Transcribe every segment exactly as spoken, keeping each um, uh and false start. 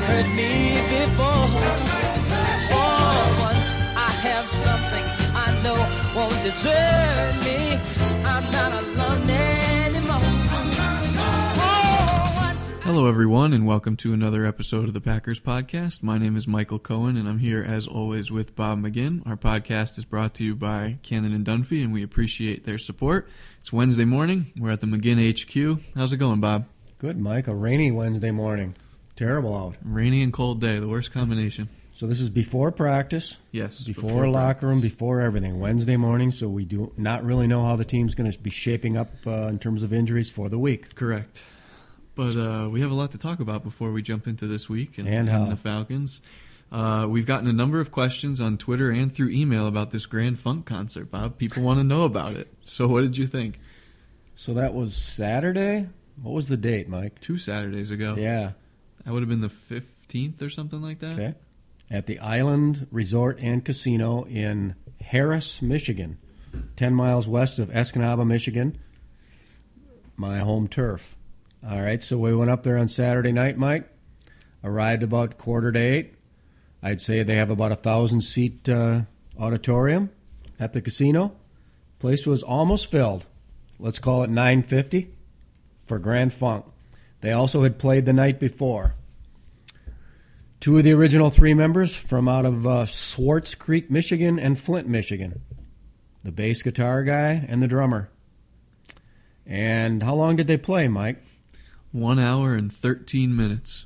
hurt me before. For once I have something I know won't desert me. I'm not alone anymore. Hello, everyone, and welcome to another episode of the Packers Podcast. My name is Michael Cohen, and I'm here, as always, with Bob McGinn. Our podcast is brought to you by Cannon and Dunphy, and we appreciate their support. It's Wednesday morning. We're at the McGinn H Q. How's it going, Bob? Good, Mike. A rainy Wednesday morning. Terrible out. Rainy and cold day, the worst combination. So this is before practice. Yes. Before, before locker practice. room, before everything. Wednesday morning, so we do not really know how the team's going to be shaping up uh, in terms of injuries for the week. Correct. But uh, we have a lot to talk about before we jump into this week and, and, and the Falcons. Uh, we've gotten a number of questions on Twitter and through email about this Grand Funk concert, Bob. People want to know about it. So what did you think? So that was Saturday? What was the date, Mike? Two Saturdays ago. Yeah. That would have been the fifteenth or something like that. Okay. At the Island Resort and Casino in Harris, Michigan, ten miles west of Escanaba, Michigan, my home turf. All right, so we went up there on Saturday night, Mike. Arrived about quarter to eight. I'd say they have about a thousand-seat uh, auditorium at the casino. Place was almost filled. Let's call it nine fifty for Grand Funk. They also had played the night before. Two of the original three members from out of uh, Swartz Creek, Michigan, and Flint, Michigan. The bass guitar guy and the drummer. And how long did they play, Mike? One hour and thirteen minutes.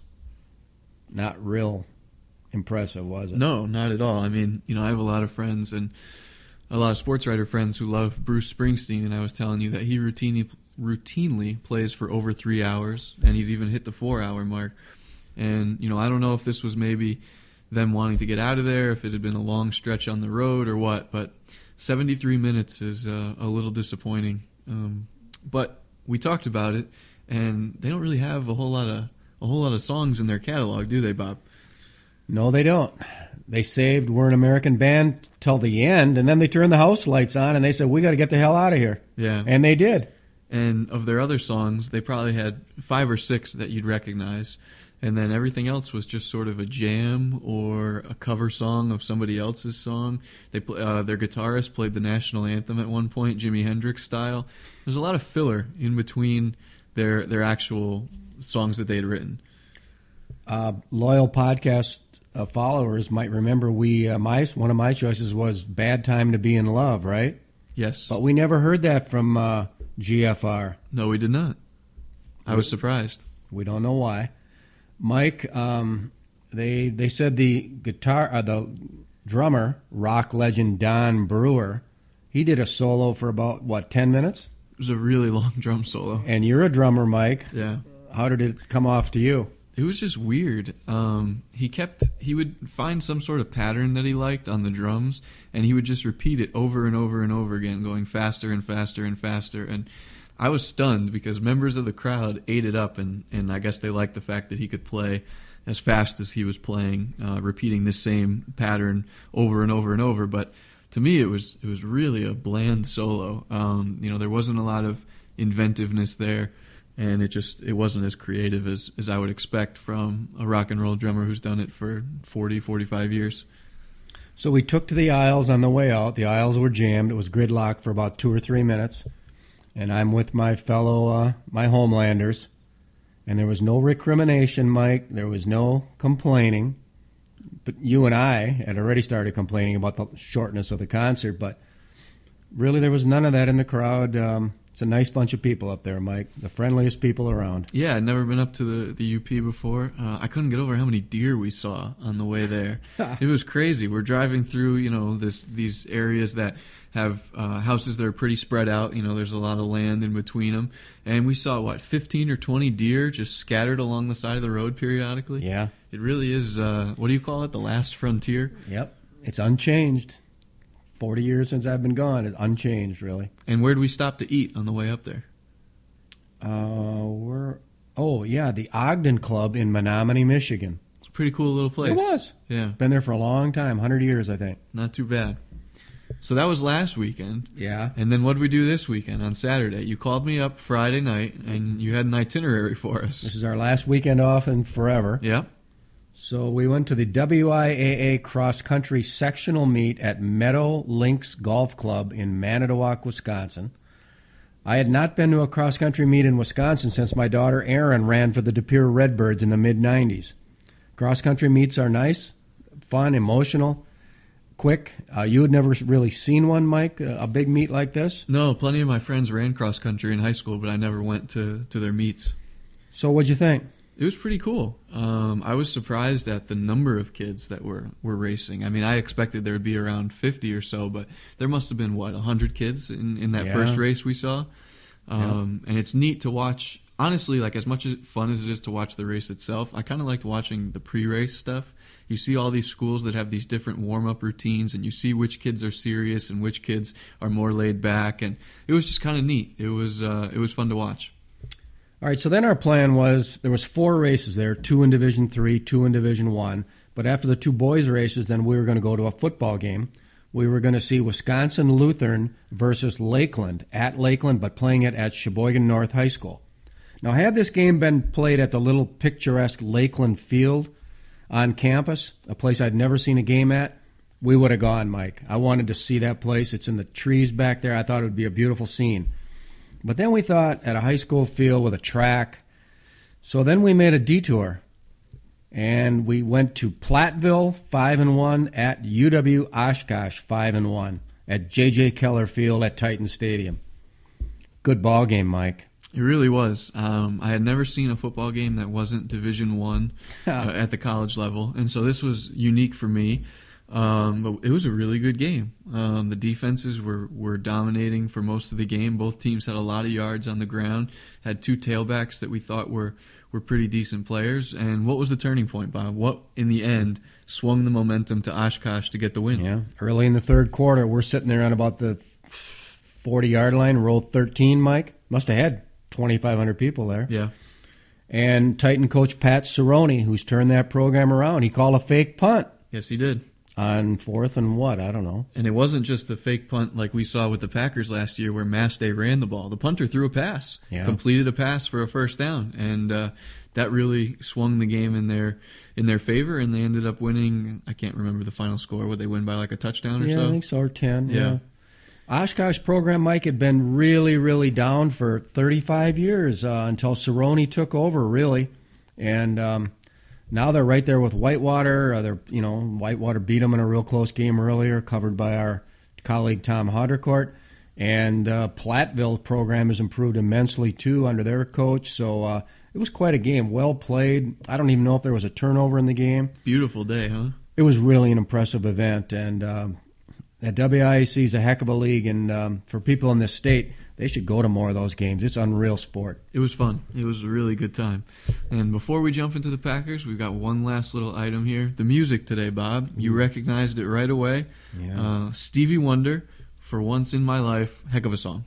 Not real impressive, was it? No, not at all. I mean, you know, I have a lot of friends and a lot of sports writer friends who love Bruce Springsteen, and I was telling you that he routinely routinely plays for over three hours, and he's even hit the four-hour mark. And, you know, I don't know if this was maybe them wanting to get out of there, if it had been a long stretch on the road or what, but seventy-three minutes is uh, a little disappointing. Um, but we talked about it. And they don't really have a whole lot of a whole lot of songs in their catalog, do they, Bob? No, they don't. They saved We're an American Band till the end, and then they turned the house lights on, and they said, we got to get the hell out of here. Yeah. And they did. And of their other songs, they probably had five or six that you'd recognize, and then everything else was just sort of a jam or a cover song of somebody else's song. They uh, Their guitarist played the national anthem at one point, Jimi Hendrix style. There's a lot of filler in between their their actual songs that they had written. Uh, loyal podcast uh, followers might remember we uh, my one of my choices was Bad Time to Be in Love, right? Yes. But we never heard that from uh, G F R. No, we did not. I was surprised. We don't know why. Mike, um, they they said the guitar, uh, the drummer, rock legend Don Brewer, he did a solo for about, what, ten minutes? It was a really long drum solo. And you're a drummer, Mike. Yeah. How did it come off to you? It was just weird. Um, he kept, he would find some sort of pattern that he liked on the drums, and he would just repeat it over and over and over again, going faster and faster and faster. And I was stunned because members of the crowd ate it up, and, and I guess they liked the fact that he could play as fast as he was playing, uh, repeating this same pattern over and over and over. But to me, it was it was really a bland solo. Um, you know, there wasn't a lot of inventiveness there, and it just it wasn't as creative as, as I would expect from a rock and roll drummer who's done it for forty, forty-five years. So we took to the aisles on the way out. The aisles were jammed. It was gridlocked for about two or three minutes. And I'm with my fellow, uh, my homelanders. And there was no recrimination, Mike. There was no complaining. But you and I had already started complaining about the shortness of the concert, but really there was none of that in the crowd. Um, it's a nice bunch of people up there, Mike. The friendliest people around. Yeah, I'd never been up to the, the U P before. Uh, I couldn't get over how many deer we saw on the way there. It was crazy. We're driving through, you know, this these areas that have uh, houses that are pretty spread out. You know, there's a lot of land in between them. And we saw, what, fifteen or twenty deer just scattered along the side of the road periodically? Yeah. It really is, uh, what do you call it, the last frontier? Yep. It's unchanged. forty years since I've been gone. It's unchanged, really. And where did we stop to eat on the way up there? Uh, we're, oh, yeah, the Ogden Club in Menominee, Michigan. It's a pretty cool little place. It was. Yeah. Been there for a long time, one hundred years, I think. Not too bad. So that was last weekend. Yeah. And then what did we do this weekend on Saturday? You called me up Friday night, and you had an itinerary for us. This is our last weekend off in forever. Yep. So we went to the W I A A cross country sectional meet at Meadow Links Golf Club in Manitowoc, Wisconsin. I had not been to a cross country meet in Wisconsin since my daughter Erin ran for the De Pere Redbirds in the mid nineties. Cross country meets are nice, fun, emotional, quick. Uh, you had never really seen one, Mike, a big meet like this? No, plenty of my friends ran cross country in high school, but I never went to, to their meets. So what'd you think? It was pretty cool. Um, I was surprised at the number of kids that were, were racing. I mean, I expected there would be around fifty or so, but there must have been, what, one hundred kids in, in that Yeah. first race we saw? Um, yeah. And it's neat to watch. Honestly, like as much fun as it is to watch the race itself, I kind of liked watching the pre-race stuff. You see all these schools that have these different warm-up routines, and you see which kids are serious and which kids are more laid back, and it was just kind of neat. It was uh, it was fun to watch. All right, so then our plan was there was four races there, two in Division Three, two in Division One. But after the two boys races, then we were going to go to a football game. We were going to see Wisconsin Lutheran versus Lakeland at Lakeland, but playing it at Sheboygan North High School. Now, had this game been played at the little picturesque Lakeland Field on campus, a place I'd never seen a game at, we would have gone, Mike. I wanted to see that place. It's in the trees back there. I thought it would be a beautiful scene. But then we thought at a high school field with a track. So then we made a detour, and we went to Platteville five and one at U W Oshkosh five and one at J J Keller Field at Titan Stadium. Good ball game, Mike. It really was. Um, I had never seen a football game that wasn't Division One uh, at the college level, and so this was unique for me. Um, but it was a really good game. Um, the defenses were, were dominating for most of the game. Both teams had a lot of yards on the ground, had two tailbacks that we thought were, were pretty decent players. And what was the turning point, Bob? What, in the end, swung the momentum to Oshkosh to get the win? Yeah, early in the third quarter, we're sitting there on about the forty-yard line, row thirteen, Mike. Must have had twenty-five hundred people there. Yeah. And Titan coach Pat Cerrone, who's turned that program around, he called a fake punt. Yes, he did. On fourth and what? I don't know. And it wasn't just the fake punt like we saw with the Packers last year where Mass Day ran the ball. The punter threw a pass, yeah. completed a pass for a first down, and uh, that really swung the game in their in their favor, and they ended up winning. I can't remember the final score. Would they win by like a touchdown or yeah, so? Yeah, I think so, or ten. Yeah. Yeah. Oshkosh program, Mike, had been really, really down for thirty-five years uh, until Cerrone took over, really. And um, now they're right there with Whitewater. Uh, they're, you know, Whitewater beat them in a real close game earlier, covered by our colleague Tom Hoddercourt. And uh, Platteville program has improved immensely, too, under their coach. So uh, it was quite a game. Well played. I don't even know if there was a turnover in the game. Beautiful day, huh? It was really an impressive event. And um, that W I A C is a heck of a league. And um, for people in this state, they should go to more of those games. It's unreal sport. It was fun. It was a really good time. And before we jump into the Packers, we've got one last little item here. The music today, Bob. You recognized it right away. Yeah. Uh, Stevie Wonder, For Once in My Life. Heck of a song.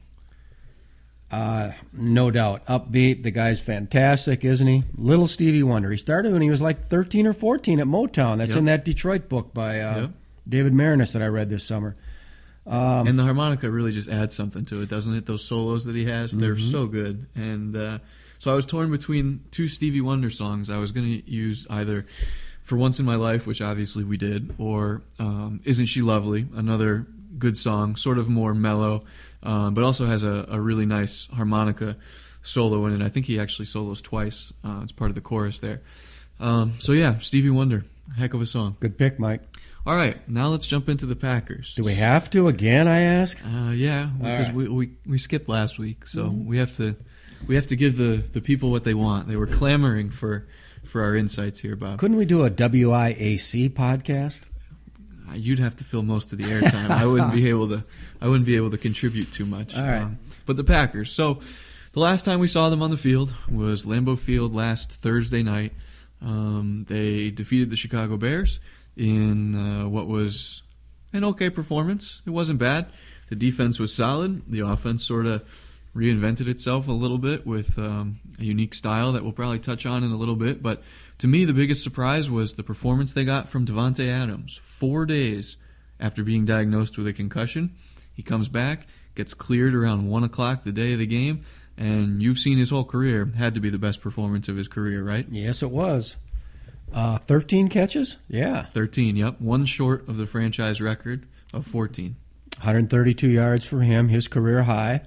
Uh, no doubt. Upbeat. The guy's fantastic, isn't he? Little Stevie Wonder. He started when he was like thirteen or fourteen at Motown. That's Yep. in that Detroit book by uh, Yep. David Marinus that I read this summer. Um, and the harmonica really just adds something to it, doesn't it? Those solos that he has, they're Mhm. so good. And uh, so I was torn between two Stevie Wonder songs. I was going to use either For Once in My Life, which obviously we did, or um, Isn't She Lovely, another good song, sort of more mellow, um, but also has a, a really nice harmonica solo in it. I think he actually solos twice. Uh, it's part of the chorus there. Um, so yeah, Stevie Wonder, heck of a song. Good pick, Mike. All right, now let's jump into the Packers. Do we have to again, I ask? Uh, yeah, because right. we, we we skipped last week, so mm-hmm. we have to we have to give the, the people what they want. They were clamoring for, for our insights here, Bob. Couldn't we do a W I A C podcast? Uh, you'd have to fill most of the airtime. I wouldn't be able to. I wouldn't be able to contribute too much. All right. Um, but the Packers. So the last time we saw them on the field was Lambeau Field last Thursday night. Um, they defeated the Chicago Bears in uh, what was an okay performance. It wasn't bad. The defense was solid. The offense sort of reinvented itself a little bit with um, a unique style that we'll probably touch on in a little bit. But to me, the biggest surprise was the performance they got from Davante Adams. Four days after being diagnosed with a concussion, he comes back, gets cleared around one o'clock the day of the game, and you've seen his whole career. Had to be the best performance of his career, right? Yes, it was. Uh, thirteen catches? Yeah. thirteen, yep. One short of the franchise record of fourteen. one hundred thirty-two yards for him, his career high.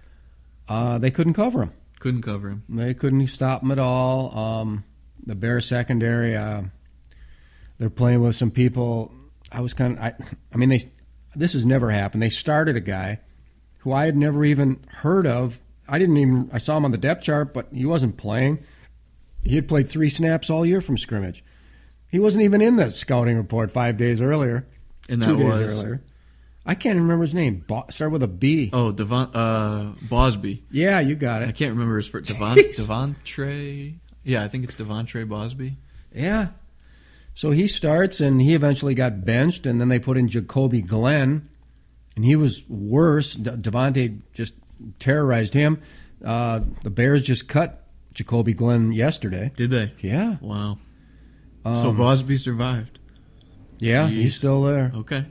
Uh, they couldn't cover him. Couldn't cover him. They couldn't stop him at all. Um, the Bears secondary, uh, they're playing with some people. I was kind of, I, I mean, they. This has never happened. They started a guy who I had never even heard of. I didn't even, I saw him on the depth chart, but he wasn't playing. He had played three snaps all year from scrimmage. He wasn't even in the scouting report five days earlier. And that two days was? Earlier. I can't even remember his name. Bo- start with a B. Oh, Devon, uh, Bosby. Yeah, you got it. I can't remember his first. Devon, Devontre? Yeah, I think it's Devontre Bosby. Yeah. So he starts, and he eventually got benched, and then they put in Jacoby Glenn, and he was worse. De- Devontae just terrorized him. Uh, the Bears just cut Jacoby Glenn yesterday. Did they? Yeah. Wow. Um, so Bosby survived. Yeah, Jeez. he's still there. Okay.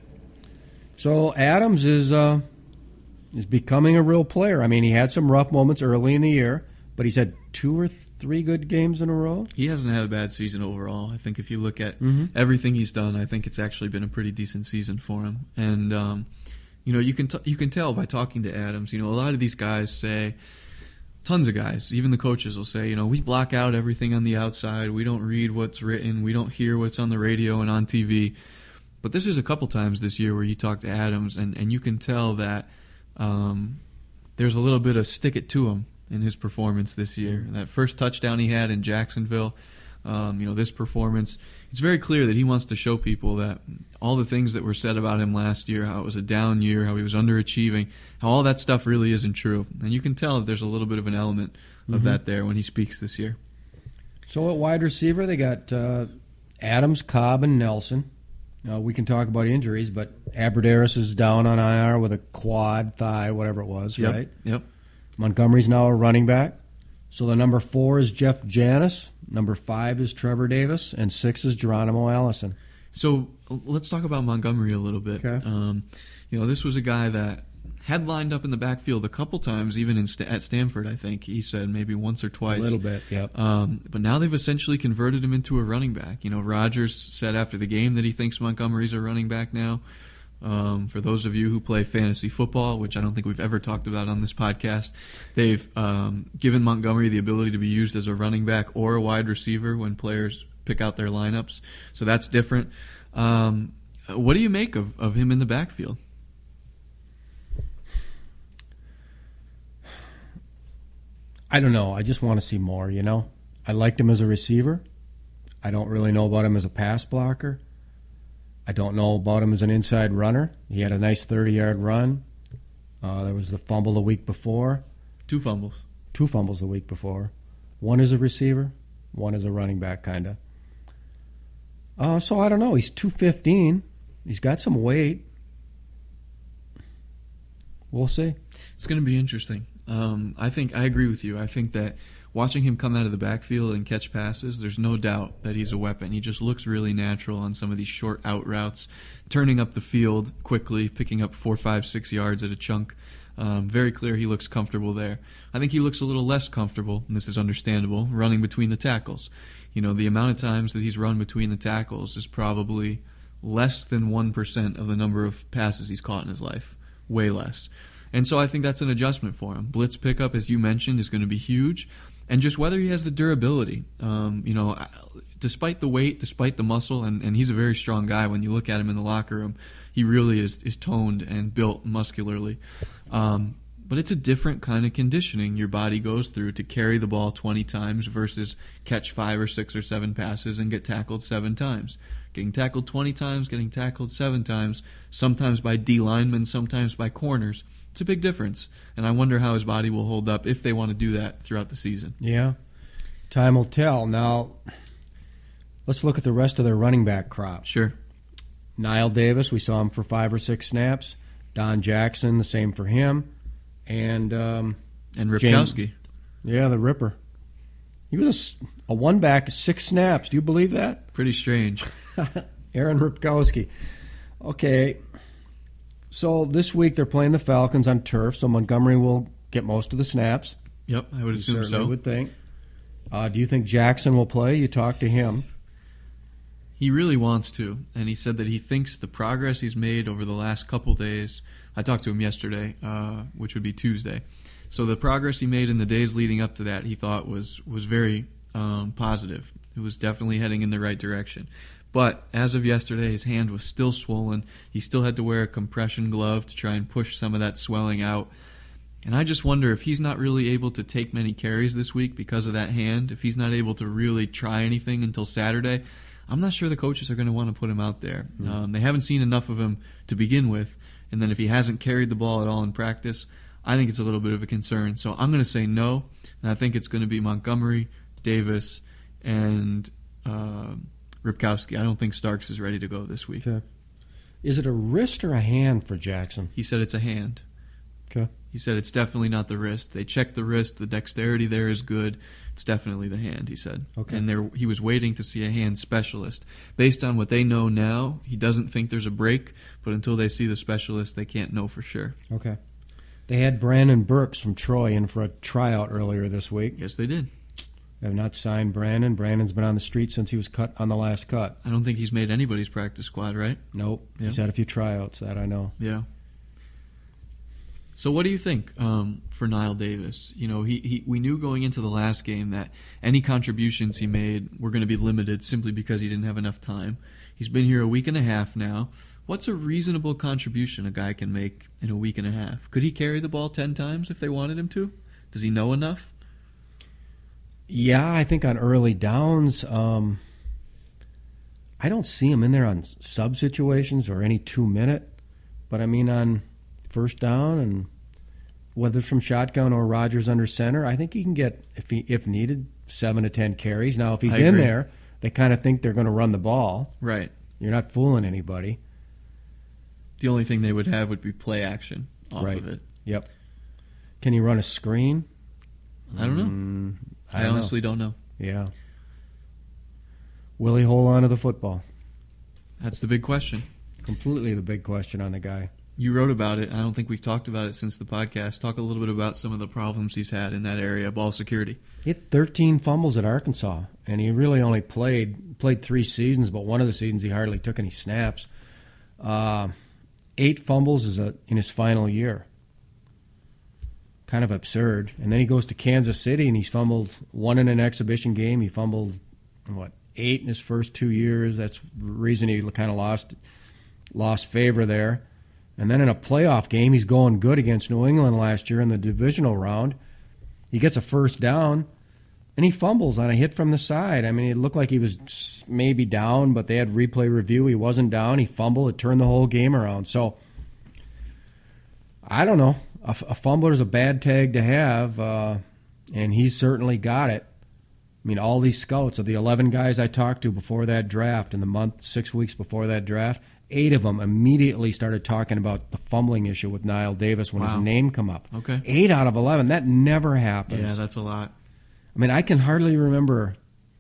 So Adams is uh, is becoming a real player. I mean, he had some rough moments early in the year, but he's had two or three good games in a row. He hasn't had a bad season overall. I think if you look at Mm-hmm. everything he's done, I think it's actually been a pretty decent season for him. And um, you know, you can t- you can tell by talking to Adams. You know, a lot of these guys say, tons of guys, even the coaches will say, you know, we block out everything on the outside. We don't read what's written. We don't hear what's on the radio and on T V. But this is a couple times this year where you talk to Adams, and, and you can tell that um, there's a little bit of stick it to him in his performance this year. That first touchdown he had in Jacksonville, um, you know, this performance, it's very clear that he wants to show people that all the things that were said about him last year, how it was a down year, how he was underachieving, how all that stuff really isn't true. And you can tell that there's a little bit of an element of Mm-hmm. that there when he speaks this year. So at wide receiver, they got uh, Adams, Cobb, and Nelson. Uh, we can talk about injuries, but Aberderis is down on I R with a quad, thigh, whatever it was, Yep. right? Yep. Montgomery's now a running back. So the number four is Jeff Janis, number five is Trevor Davis, and six is Geronimo Allison. So let's talk about Montgomery a little bit. Okay. Um, you know, this was a guy that had lined up in the backfield a couple times, even in St- at Stanford, I think. He said maybe once or twice. A little bit, yep. Um, but now they've essentially converted him into a running back. You know, Rodgers said after the game that he thinks Montgomery's a running back now. Um, for those of you who play fantasy football, which I don't think we've ever talked about on this podcast, they've um, given Montgomery the ability to be used as a running back or a wide receiver when players pick out their lineups. So that's different. Um, what do you make of, of him in the backfield? I don't know. I just want to see more, you know? I liked him as a receiver. I don't really know about him as a pass blocker. I don't know about him as an inside runner. He had a nice thirty-yard run. Uh, there was the fumble the week before. Two fumbles. Two fumbles the week before. One as a receiver, one as a running back, kind of. Uh, so I don't know. He's two fifteen. He's got some weight. We'll see. It's going to be interesting. Um, I think I agree with you. I think that watching him come out of the backfield and catch passes, there's no doubt that he's a weapon. He just looks really natural on some of these short out routes, turning up the field quickly, picking up four, five, six yards at a chunk. Um, very clear he looks comfortable there. I think he looks a little less comfortable, and this is understandable, running between the tackles. You know, the amount of times that he's run between the tackles is probably less than one percent of the number of passes he's caught in his life. Way less. And so I think that's an adjustment for him. Blitz pickup, as you mentioned, is going to be huge. And just whether he has the durability. Um, you know, despite the weight, despite the muscle, and, and he's a very strong guy when you look at him in the locker room, he really is, is toned and built muscularly. Um, but it's a different kind of conditioning your body goes through to carry the ball twenty times versus catch five or six or seven passes and get tackled seven times. Getting tackled twenty times, getting tackled seven times, sometimes by D linemen, sometimes by corners. It's a big difference, and I wonder how his body will hold up if they want to do that throughout the season. Yeah. Time will tell. Now, let's look at the rest of their running back crop. Sure. Nile Davis, we saw him for five or six snaps. Don Jackson, the same for him. And um, And Ripkowski. yeah, the Ripper. He was a, a one-back, six snaps. Do you believe that? Pretty strange. Aaron Ripkowski. Okay. So this week they're playing the Falcons on turf, so Montgomery will get most of the snaps. Yep, I would You assume certainly so. would think. Uh, do you think Jackson will play? You talked to him. He really wants to, and he said that he thinks the progress he's made over the last couple days. I talked to him yesterday, uh, which would be Tuesday. So the progress he made in the days leading up to that, he thought was was very um, positive. It was definitely heading in the right direction. But as of yesterday, his hand was still swollen. He still had to wear a compression glove to try and push some of that swelling out. And I just wonder if he's not really able to take many carries this week because of that hand, if he's not able to really try anything until Saturday, I'm not sure the coaches are going to want to put him out there. Mm-hmm. Um, they haven't seen enough of him to begin with. And then if he hasn't carried the ball at all in practice, I think it's a little bit of a concern. So I'm going to say no, and I think it's going to be Montgomery, Davis, and uh, Ripkowski. I don't think Starks is ready to go this week. Okay. Is it a wrist or a hand for Jackson? He said it's a hand. Okay. He said it's definitely not the wrist. They checked the wrist. The dexterity there is good. It's definitely the hand, he said. Okay. And there, he was waiting to see a hand specialist. Based on what they know now, he doesn't think there's a break, but until they see the specialist, they can't know for sure. Okay. They had Brandon Burks from Troy in for a tryout earlier this week. Yes, they did. They have not signed Brandon. Brandon's been on the street since he was cut on the last cut. I don't think he's made anybody's practice squad, right? Nope. Yeah. He's had a few tryouts, that I know. Yeah. So what do you think um, for Niall Davis? You know, he, he we knew going into the last game that any contributions he made were going to be limited simply because he didn't have enough time. He's been here a week and a half now. What's a reasonable contribution a guy can make in a week and a half? Could he carry the ball ten times if they wanted him to? Does he know enough? Yeah, I think on early downs, um, I don't see him in there on sub situations or any two-minute. But, I mean, on first down and whether it's from shotgun or Rodgers under center, I think he can get, if he if needed, seven to ten carries. Now, if he's I in agree. there, they kind of think they're going to run the ball. Right. You're not fooling anybody. The only thing they would have would be play action off Right. of it. Yep. Can he run a screen? I don't know. Mm, I, I don't honestly know. don't know. Yeah. Will he hold on to the football? That's the big question. Completely the big question on the guy. You wrote about it. I don't think we've talked about it since the podcast. Talk a little bit about some of the problems he's had in that area, ball security. He had thirteen fumbles at Arkansas, and he really only played played three seasons, but one of the seasons he hardly took any snaps. Uh, eight fumbles is a, in his final year. Kind of absurd. And then he goes to Kansas City, and he's fumbled one in an exhibition game. He fumbled, what, eight in his first two years. That's the reason he kind of lost lost favor there. And then in a playoff game, he's going good against New England last year in the divisional round. He gets a first down, and he fumbles on a hit from the side. I mean, it looked like he was maybe down, but they had replay review. He wasn't down. He fumbled. It turned the whole game around. So, I don't know. A, a fumbler is a bad tag to have, uh, and he's certainly got it. I mean, all these scouts of the eleven guys I talked to before that draft, in the month, six weeks before that draft, eight of them immediately started talking about the fumbling issue with Niall Davis when Wow. his name come up. Okay. Eight out of eleven. That never happens. Yeah, that's a lot. I mean, I can hardly remember.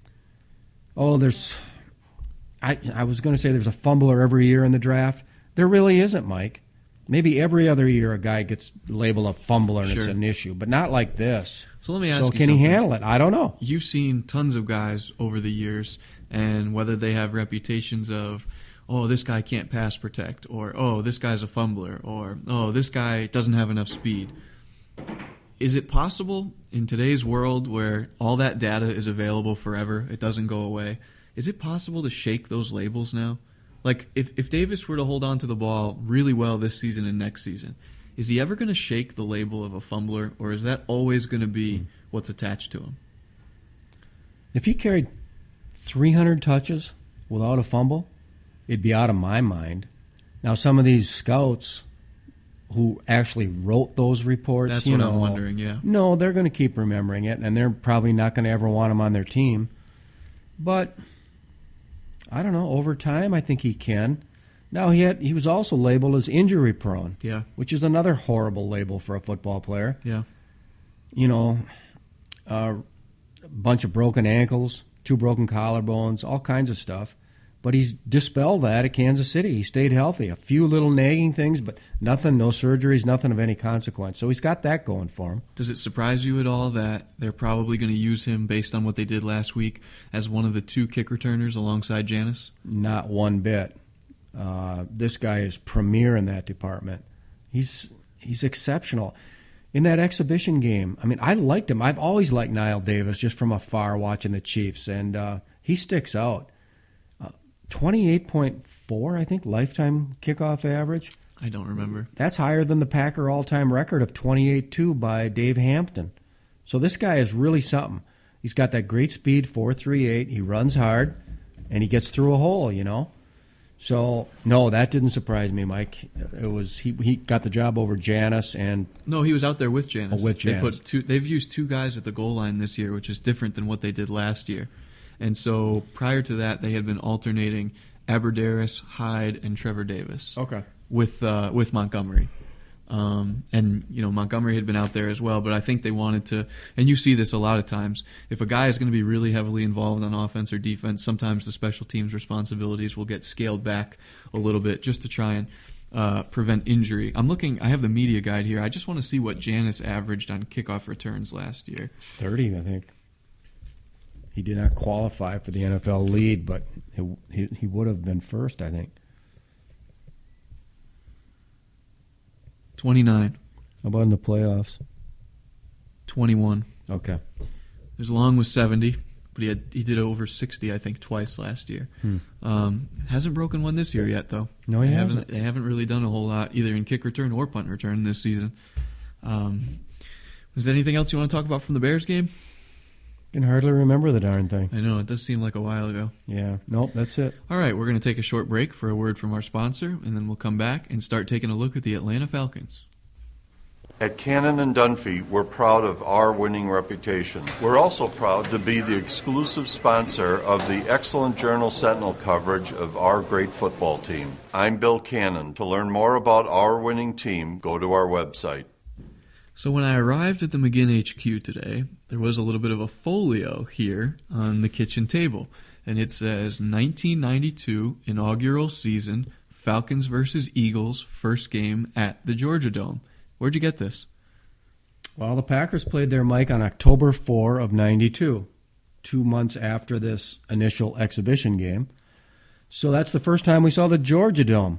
Oh, there's. I I was going to say there's a fumbler every year in the draft. There really isn't, Mike. Maybe every other year a guy gets labeled a fumbler and it's Sure. an issue, but not like this. So let me ask So you can he something. handle it? I don't know. You've seen tons of guys over the years, and whether they have reputations of, oh, this guy can't pass protect, or, oh, this guy's a fumbler, or, oh, this guy doesn't have enough speed. Is it possible in today's world where all that data is available forever, it doesn't go away, is it possible to shake those labels now? Like, if, if Davis were to hold on to the ball really well this season and next season, is he ever going to shake the label of a fumbler, or is that always going to be what's attached to him? If he carried three hundred touches without a fumble, it'd be out of my mind. Now, some of these scouts who actually wrote those reports, That's you what know, I'm wondering, yeah. No, they're going to keep remembering it, and they're probably not going to ever want him on their team. But I don't know. Over time, I think he can. Now, he had he was also labeled as injury prone, Yeah, which is another horrible label for a football player. yeah. You know, uh, a bunch of broken ankles, two broken collarbones, all kinds of stuff. But he's dispelled that at Kansas City. He stayed healthy. A few little nagging things, but nothing, no surgeries, nothing of any consequence. So he's got that going for him. Does it surprise you at all that they're probably going to use him, based on what they did last week, as one of the two kick returners alongside Janis? Not one bit. Uh, this guy is premier in that department. He's he's exceptional. In that exhibition game, I mean, I liked him. I've always liked Niall Davis just from afar watching the Chiefs, and uh, he sticks out. twenty-eight point four, I think, lifetime kickoff average. I don't remember. That's higher than the Packer all-time record of twenty-eight two by Dave Hampton. So this guy is really something. He's got that great speed, four three eight. He runs hard, and he gets through a hole, you know. So, no, that didn't surprise me, Mike. It was he, he got the job over Janis and No, he was out there with Janis. Oh, with Janis. They put two, they've used two guys at the goal line this year, which is different than what they did last year. And so prior to that, they had been alternating Aberdarius, Hyde, and Trevor Davis. Okay. With uh, with Montgomery. Um, and, you know, Montgomery had been out there as well, but I think they wanted to, and you see this a lot of times, if a guy is going to be really heavily involved on offense or defense, sometimes the special teams responsibilities will get scaled back a little bit just to try and uh, prevent injury. I'm looking, I have the media guide here. I just want to see what Janis averaged on kickoff returns last year. thirty, I think. He did not qualify for the N F L lead, but he, he, he would have been first, I think. twenty-nine. How about in the playoffs? twenty-one. Okay. His long was seventy, but he had he did over sixty, I think, twice last year. Hmm. Um, hasn't broken one this year yet, though. No, he they hasn't. haven't. They haven't really done a whole lot, either in kick return or punt return this season. Um, is there anything else you want to talk about from the Bears game? Can hardly remember the darn thing. I know, it does seem like a while ago. Yeah. Nope, that's it. All right, we're going to take a short break for a word from our sponsor, and then we'll come back and start taking a look at the Atlanta Falcons. At Cannon and Dunphy, we're proud of our winning reputation. We're also proud to be the exclusive sponsor of the excellent Journal Sentinel coverage of our great football team. I'm Bill Cannon. To learn more about our winning team, go to our website. So when I arrived at the McGinn H Q today, there was a little bit of a folio here on the kitchen table, and it says nineteen ninety-two inaugural season, Falcons versus Eagles, first game at the Georgia Dome. Where'd you get this? Well, the Packers played their Mike on October fourth of ninety-two, two months after this initial exhibition game. So that's the first time we saw the Georgia Dome.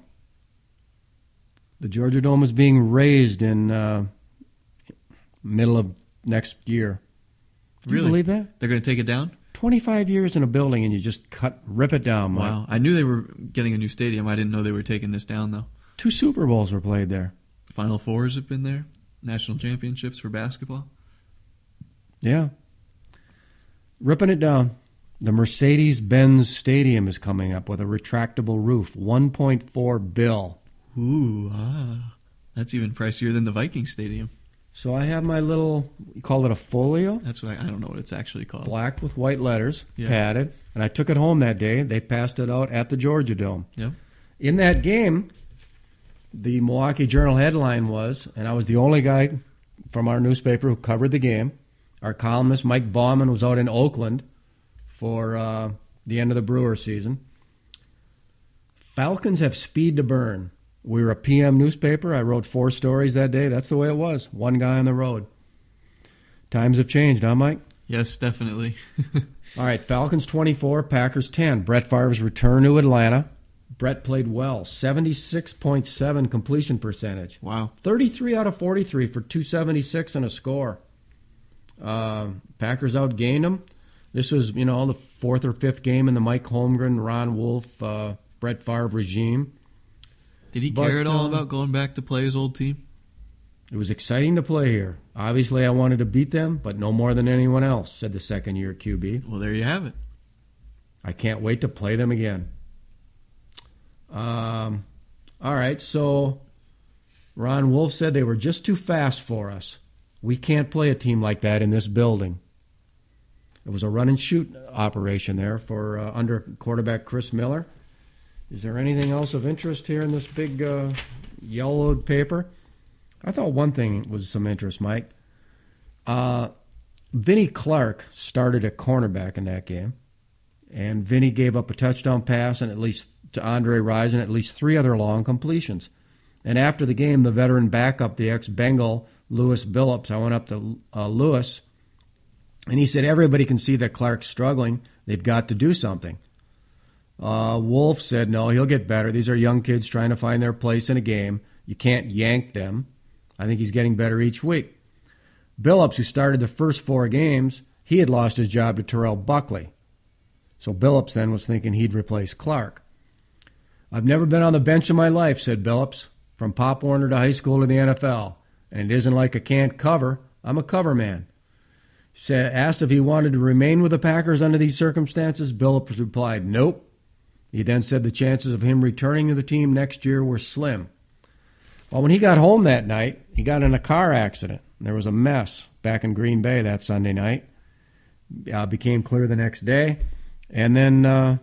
The Georgia Dome is being raised in uh, middle of next year. Do Really? you believe that? They're going to take it down? twenty-five years in a building and you just cut, rip it down, Mike. Wow. I knew they were getting a new stadium. I didn't know they were taking this down, though. Two Super Bowls were played there. Final Fours have been there. National championships for basketball. Yeah. Ripping it down. The Mercedes-Benz Stadium is coming up with a retractable roof. one point four bill. Ooh, ah. That's even pricier than the Viking Stadium. So I have my little, you call it a folio? That's what I, I don't know what it's actually called. Black with white letters, Yeah. padded. And I took it home that day. They passed it out at the Georgia Dome. Yep. In that game, the Milwaukee Journal headline was, and I was the only guy from our newspaper who covered the game. Our columnist, Mike Bauman, was out in Oakland for uh, the end of the Brewer season. Falcons have speed to burn. We were a P M newspaper. I wrote four stories that day. That's the way it was. One guy on the road. Times have changed, huh, Mike? Yes, definitely. All right, Falcons twenty-four, Packers ten. Brett Favre's return to Atlanta. Brett played well. seventy-six point seven completion percentage. Wow. thirty-three out of forty-three for two seventy-six and a score. Um, Packers outgained them. This was, you know, the fourth or fifth game in the Mike Holmgren, Ron Wolf, uh, Brett Favre regime. Did he But, care at all um, about going back to play his old team? It was exciting to play here. Obviously, I wanted to beat them, but no more than anyone else, said the second-year Q B. Well, there you have it. I can't wait to play them again. Um, all right, so Ron Wolf said they were just too fast for us. We can't play a team like that in this building. It was a run-and-shoot operation there for uh, under quarterback Chris Miller. Is there anything else of interest here in this big uh, yellowed paper? I thought one thing was some interest, Mike. Uh, Vinnie Clark started at cornerback in that game. And Vinny gave up a touchdown pass and at least to Andre Rison, at least three other long completions. And after the game, the veteran backup, the ex-Bengal, Lewis Billups, I went up to uh, Lewis, and he said, everybody can see that Clark's struggling. They've got to do something. Uh, Wolf said, no, he'll get better. These are young kids trying to find their place in a game. You can't yank them. I think he's getting better each week. Billups, who started the first four games, he had lost his job to Terrell Buckley. So Billups then was thinking he'd replace Clark. I've never been on the bench in my life, said Billups, from Pop Warner to high school to the N F L. And it isn't like I can't cover. I'm a cover man. Said, asked if he wanted to remain with the Packers under these circumstances, Billups replied, nope. He then said the chances of him returning to the team next year were slim. Well, when he got home that night, he got in a car accident. There was a mess back in Green Bay that Sunday night. Uh, became clear the next day. And then uh,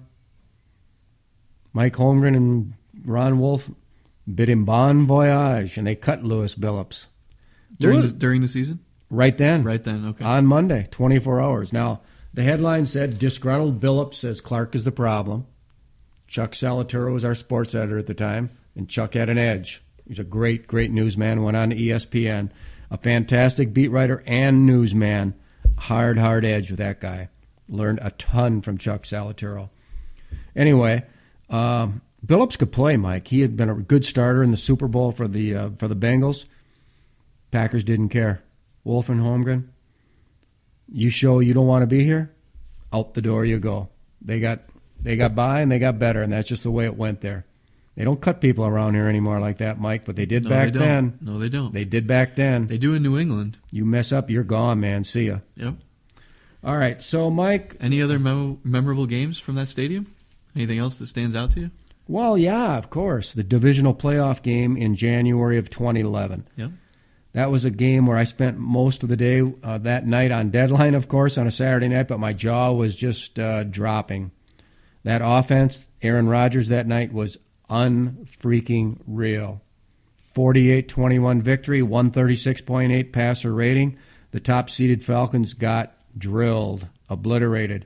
Mike Holmgren and Ron Wolf bid him bon voyage, and they cut Lewis Billups. During the, Lewis, during the season? Right then. Right then, okay. On Monday, twenty-four hours. Now, the headline said, disgruntled Billups says Clark is the problem. Chuck Salaturo was our sports editor at the time, and Chuck had an edge. He's a great, great newsman, went on to E S P N. A fantastic beat writer and newsman. Hard, hard edge with that guy. Learned a ton from Chuck Salaturo. Anyway, um, Billups could play, Mike. He had been a good starter in the Super Bowl for the uh, for the Bengals. Packers didn't care. Wolf and Holmgren, you show you don't want to be here, out the door you go. They got they got by and they got better, and that's just the way it went there. They don't cut people around here anymore like that, Mike, but they did no, back they then. No, they don't. They did back then. They do in New England. You mess up, you're gone, man. See ya. Yep. All right, so, Mike. Any other mem- memorable games from that stadium? Anything else that stands out to you? Well, yeah, of course. The divisional playoff game in January of twenty eleven. Yep. That was a game where I spent most of the day uh, that night on deadline, of course, on a Saturday night, but my jaw was just uh, dropping. That offense, Aaron Rodgers that night, was unfreaking real. forty-eight twenty-one victory, one thirty-six point eight passer rating. The top-seeded Falcons got drilled, obliterated.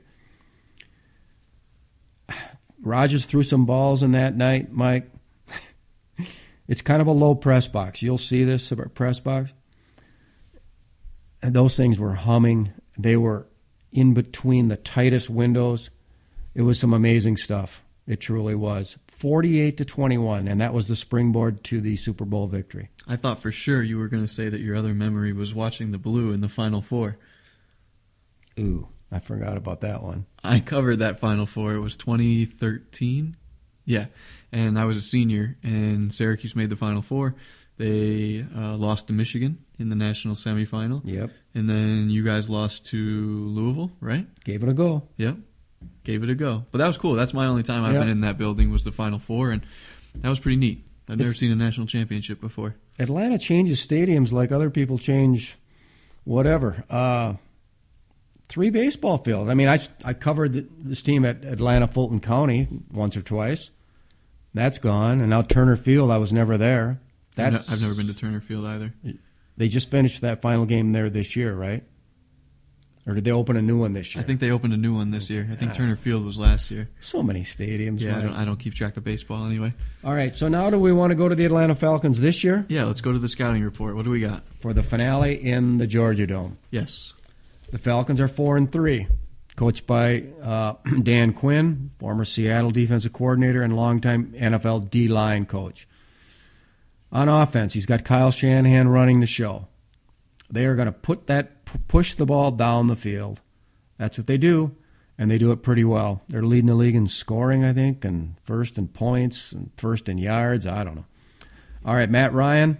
Rodgers threw some balls in that night, Mike. It's kind of a low press box. You'll see this press box. And those things were humming. They were in between the tightest windows. It was some amazing stuff. It truly was. forty-eight to twenty-one, and that was the springboard to the Super Bowl victory. I thought for sure you were going to say that your other memory was watching the Blue in the Final Four. Ooh, I forgot about that one. I covered that Final Four. It was twenty thirteen. Yeah, and I was a senior, and Syracuse made the Final Four. They uh, lost to Michigan in the national semifinal. Yep. And then you guys lost to Louisville, right? Gave it a go. Yep. Gave it a go. But that was cool. That's my only time I've yep. been in that building was the Final Four, and that was pretty neat. I've never it's, seen a national championship before. Atlanta changes stadiums like other people change whatever. Uh, three baseball fields. I mean, I, I covered the, this team at Atlanta Fulton County once or twice. That's gone. And now Turner Field, I was never there. That's, I've never been to Turner Field either. They just finished that final game there this year, right? Or did they open a new one this year? I think they opened a new one this year. I think Ah. Turner Field was last year. So many stadiums. Yeah, I right? don't, I don't keep track of baseball anyway. All right, so now do we want to go to the Atlanta Falcons this year? Yeah, let's go to the scouting report. What do we got? For the finale in the Georgia Dome. Yes. The Falcons are four and three, coached by uh, Dan Quinn, former Seattle defensive coordinator and longtime N F L D-line coach. On offense, he's got Kyle Shanahan running the show. They are going to put that push the ball down the field. That's what they do, and they do it pretty well. They're leading the league in scoring, I think, and first in points and first in yards. I don't know. All right, Matt Ryan.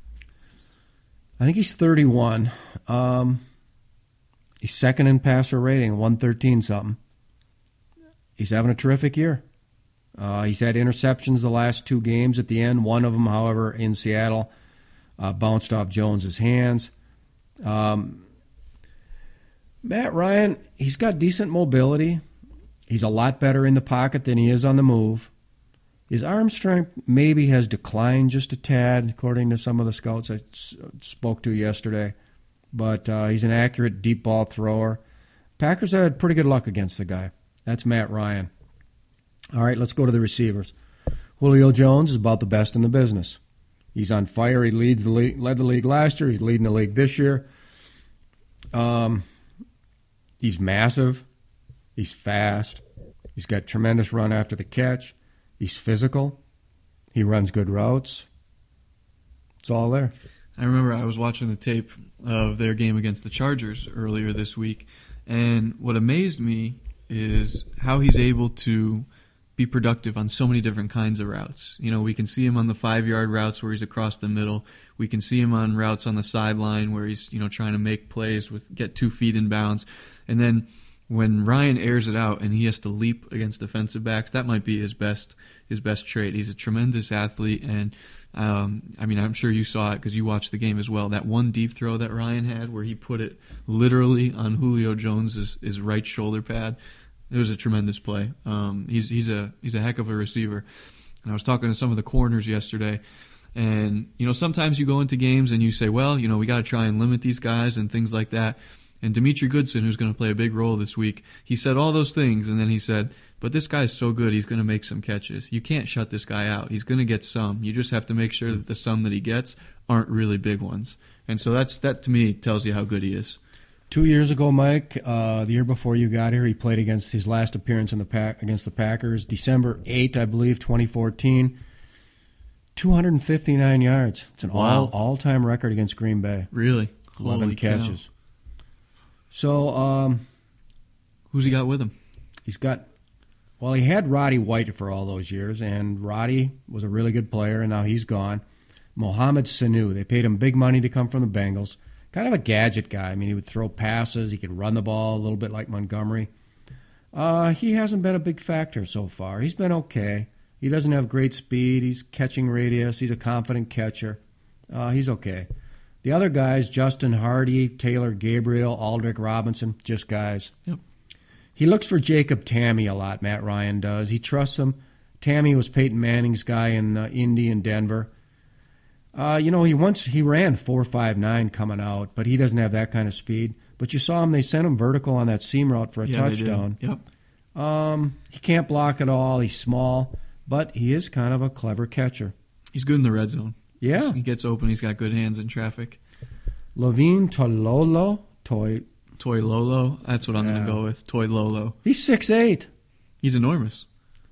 I think he's thirty-one. Um, he's second in passer rating, one thirteen something. He's having a terrific year. Uh, he's had interceptions the last two games at the end. One of them, however, in Seattle, uh, bounced off Jones's hands. Um, Matt Ryan, he's got decent mobility. He's a lot better in the pocket than he is on the move. His arm strength maybe has declined just a tad, according to some of the scouts I spoke to yesterday. But uh, he's an accurate deep ball thrower. Packers had pretty good luck against the guy. That's Matt Ryan. All right, let's go to the receivers. Julio Jones is about the best in the business. He's on fire. He leads the league, led the league last year. He's leading the league this year. Um, he's massive. He's fast. He's got tremendous run after the catch. He's physical. He runs good routes. It's all there. I remember I was watching the tape of their game against the Chargers earlier this week, and what amazed me is how he's able to be productive on so many different kinds of routes. You know, we can see him on the five-yard routes where he's across the middle. We can see him on routes on the sideline where he's, you know, trying to make plays with get two feet in bounds. And then when Ryan airs it out and he has to leap against defensive backs, that might be his best his best trait. He's a tremendous athlete, and um, I mean, I'm sure you saw it because you watched the game as well. That one deep throw that Ryan had where he put it literally on Julio Jones' his right shoulder pad. It was a tremendous play. Um, he's he's a he's a heck of a receiver. And I was talking to some of the corners yesterday, and you know sometimes you go into games and you say, well, you know we got to try and limit these guys and things like that. And Demetri Goodson, who's going to play a big role this week, he said all those things, and then he said, but this guy's so good, he's going to make some catches. You can't shut this guy out. He's going to get some. You just have to make sure that the some that he gets aren't really big ones. And so that's that to me tells you how good he is. Two years ago, Mike, uh, the year before you got here, he played against his last appearance in the pack against the Packers, December eighth, I believe, twenty fourteen. two hundred fifty-nine yards. It's an Wow. all all-time record against Green Bay. Really? eleven Holy cow. catches. So, um, Who's he got with him? he's got, well, he had Roddy White for all those years, and Roddy was a really good player, and now he's gone. Mohamed Sanu, they paid him big money to come from the Bengals. Kind of a gadget guy. I mean, he would throw passes. He could run the ball a little bit like Montgomery. Uh, he hasn't been a big factor so far. He's been okay. He doesn't have great speed. He's catching radius. He's a confident catcher. Uh, he's okay. The other guys, Justin Hardy, Taylor Gabriel, Aldrick Robinson, just guys. Yep. He looks for Jacob Tammy a lot, Matt Ryan does. He trusts him. Tammy was Peyton Manning's guy in uh, Indy and Denver. Uh, you know, he once he ran four five nine coming out, but he doesn't have that kind of speed. But you saw him; they sent him vertical on that seam route for a Yeah, they did. touchdown. Yep. Um, he can't block at all. He's small, but he is kind of a clever catcher. He's good in the red zone. Yeah. He gets open. He's got good hands in traffic. Levine Tololo, Toy. Toy Lolo. That's what I'm Yeah. going to go with. Toy Lolo. He's six eight, He's enormous.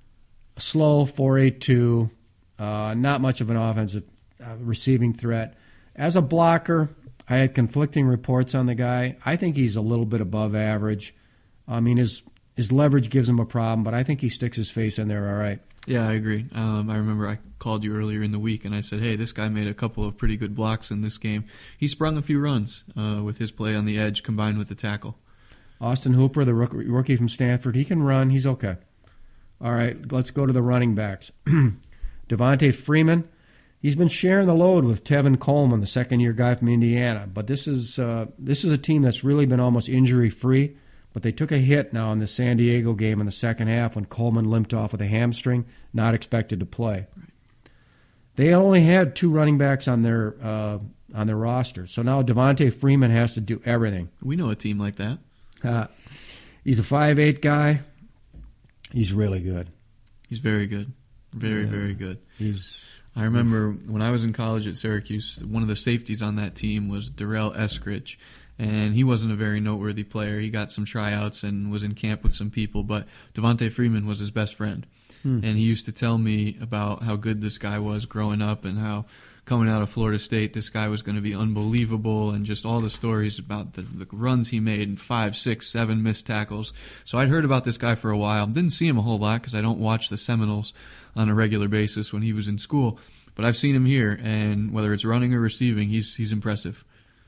slow, four eight two. Uh, not much of an offensive uh, receiving threat. As a blocker, I had conflicting reports on the guy. I think he's a little bit above average. I mean, his his leverage gives him a problem, but I think he sticks his face in there all right. Yeah, I agree. Um, I remember I called you earlier in the week, and I said, hey, this guy made a couple of pretty good blocks in this game. He sprung a few runs uh, with his play on the edge combined with the tackle. Austin Hooper, the rook- rookie from Stanford, he can run. He's okay. All right, let's go to the running backs. Devontae Freeman, he's been sharing the load with Tevin Coleman, the second-year guy from Indiana. But this is uh, this is a team that's really been almost injury-free. But they took a hit now in the San Diego game in the second half when Coleman limped off with a hamstring, not expected to play. Right. They only had two running backs on their uh, on their roster, so now Devontae Freeman has to do everything. We know a team like that. Uh, he's a five eight guy. He's really good. He's very good. Very, Yeah. very good. He's I remember when I was in college at Syracuse, one of the safeties on that team was Darrell Eskridge, and he wasn't a very noteworthy player. He got some tryouts and was in camp with some people, but Devontae Freeman was his best friend. Hmm. And he used to tell me about how good this guy was growing up and how coming out of Florida State, this guy was going to be unbelievable, and just all the stories about the, the runs he made and five, six, seven missed tackles. So I'd heard about this guy for a while. Didn't see him a whole lot because I don't watch the Seminoles on a regular basis when he was in school. But I've seen him here, and whether it's running or receiving, he's he's impressive.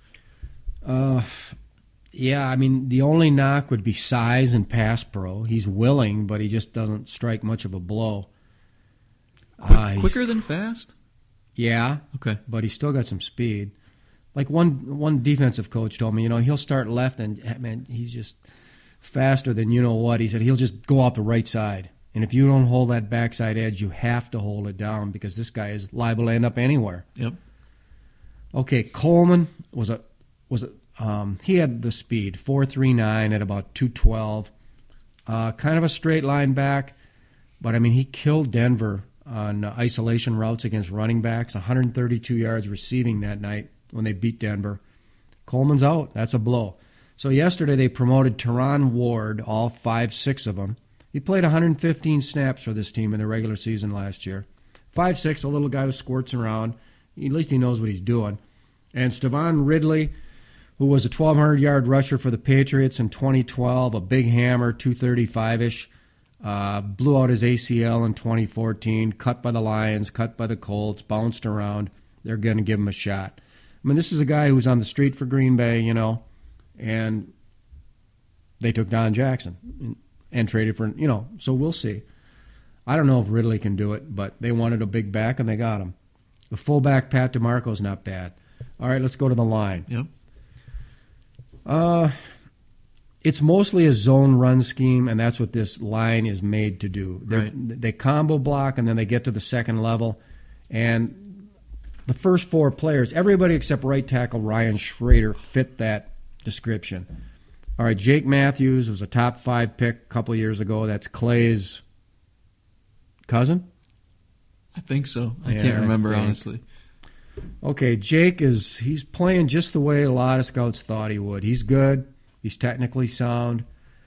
Uh, yeah, I mean, the only knock would be size and pass pro. He's willing, but he just doesn't strike much of a blow. Quick, Uh, he's- quicker than fast? Yeah, Okay. but he's still got some speed. Like one one defensive coach told me, you know, he'll start left and, man, he's just faster than you know what. He said he'll just go out the right side. And if you don't hold that backside edge, you have to hold it down because this guy is liable to end up anywhere. Yep. Okay, Coleman was a was a um, he had the speed four three nine at about two twelve. Uh, kind of a straight line back, but, I mean, he killed Denver on uh, isolation routes against running backs, one hundred thirty-two yards receiving that night when they beat Denver. Coleman's out. That's a blow. So yesterday they promoted Teron Ward, all five, six of them. He played one hundred fifteen snaps for this team in the regular season last year. five six, a little guy who squirts around. At least he knows what he's doing. And Stevan Ridley, who was a twelve hundred yard rusher for the Patriots in twenty twelve, a big hammer, two thirty-five-ish, uh, blew out his A C L in twenty fourteen, cut by the Lions, cut by the Colts, bounced around. They're going to give him a shot. I mean, this is a guy who was on the street for Green Bay, you know, and they took Don Jackson and, and traded for, you know, so we'll see. I don't know if Ridley can do it, but they wanted a big back, and they got him. The fullback, Pat DeMarco's not bad. All right, let's go to the line. Yep. Uh, it's mostly a zone run scheme, and that's what this line is made to do. Right. They combo block, and then they get to the second level. And the first four players, everybody except right tackle Ryan Schrader, fit that description. All right, Jake Matthews was a top five pick a couple years ago. That's Clay's cousin? I think so. I Yeah, can't remember, I think. honestly. Okay, Jake is he's playing just the way a lot of scouts thought he would. He's good. He's technically sound.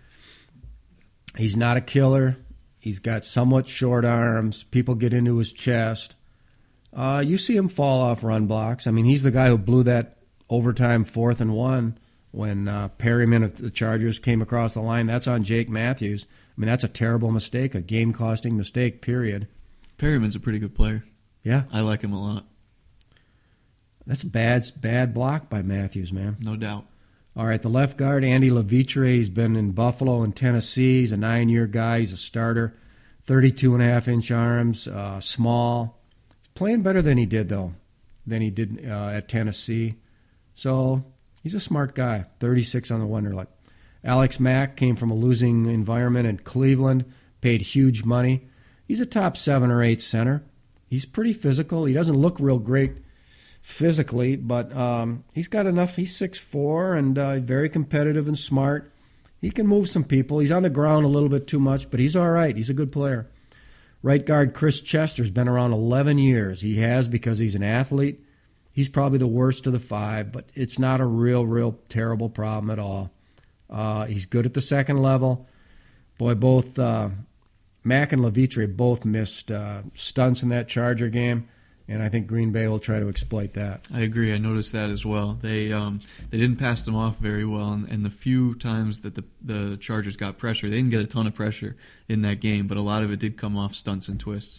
He's not a killer. He's got somewhat short arms. People get into his chest. Uh, you see him fall off run blocks. I mean, he's the guy who blew that overtime fourth and one when uh, Perryman of the Chargers came across the line. That's on Jake Matthews. I mean, that's a terrible mistake, a game-costing mistake, period. Perryman's a pretty good player. Yeah. I like him a lot. That's a bad, bad block by Matthews, man. No doubt. All right, the left guard, Andy Levitre. He's been in Buffalo and Tennessee. He's a nine-year guy. He's a starter. thirty-two and a half inch arms, uh, small. He's playing better than he did, though, than he did uh, at Tennessee. So he's a smart guy. thirty-six on the Wonderlic. Alex Mack came from a losing environment in Cleveland, paid huge money. He's a top seven or eight center. He's pretty physical. He doesn't look real great physically, but um, he's got enough. He's six foot four and uh, very competitive and smart. He can move some people. He's on the ground a little bit too much, but he's all right. He's a good player. Right guard Chris Chester's been around eleven years. He has because he's an athlete. He's probably the worst of the five, but it's not a real, real terrible problem at all. Uh, he's good at the second level. Boy, both uh, Mack and Levitre both missed uh, stunts in that Charger game, and I think Green Bay will try to exploit that. I agree. I noticed that as well. They um, they didn't pass them off very well, and, and the few times that the the Chargers got pressure, they didn't get a ton of pressure in that game, but a lot of it did come off stunts and twists.